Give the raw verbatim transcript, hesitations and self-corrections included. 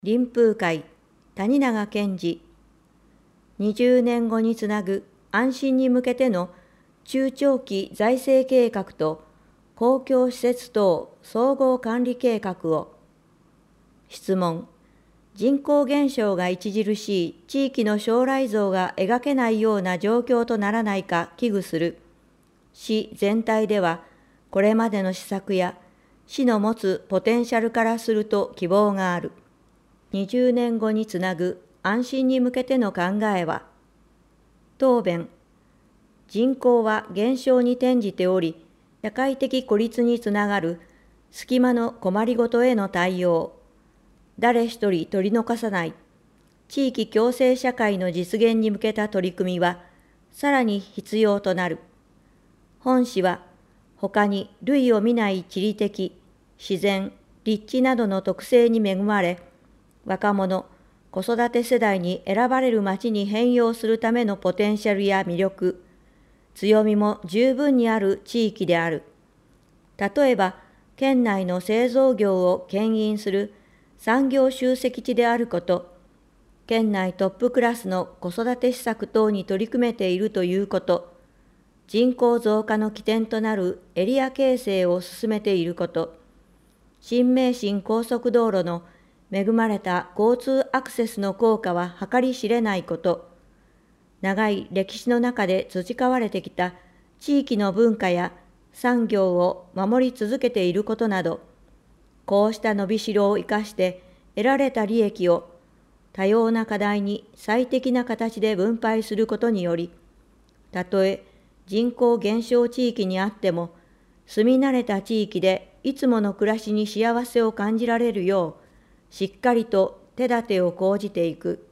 臨風会谷永健治。にじゅうねんごにつなぐ安心に向けての中長期財政計画と公共施設等総合管理計画を。質問。人口減少が著しい地域の将来像が描けないような状況とならないか危惧する。市全体ではこれまでの施策や市の持つポテンシャルからすると希望がある。にじゅうねんごにつなぐ安心に向けての考えは。答弁。人口は減少に転じており、社会的孤立につながる隙間の困りごとへの対応、誰一人取り残さない地域共生社会の実現に向けた取り組みはさらに必要となる。本市は他に類を見ない地理的、自然、立地などの特性に恵まれ、若者、子育て世代に選ばれる町に変容するためのポテンシャルや魅力、強みも十分にある地域である。例えば、県内の製造業を牽引する産業集積地であること、県内トップクラスの子育て施策等に取り組めているということ、人口増加の起点となるエリア形成を進めていること、新名神高速道路の恵まれた交通アクセスの効果は計り知れないこと、長い歴史の中で培われてきた地域の文化や産業を守り続けていることなど、こうした伸びしろを生かして得られた利益を多様な課題に最適な形で分配することにより、たとえ人口減少地域にあっても、住み慣れた地域でいつもの暮らしに幸せを感じられるよう、しっかりと手立てを講じていく。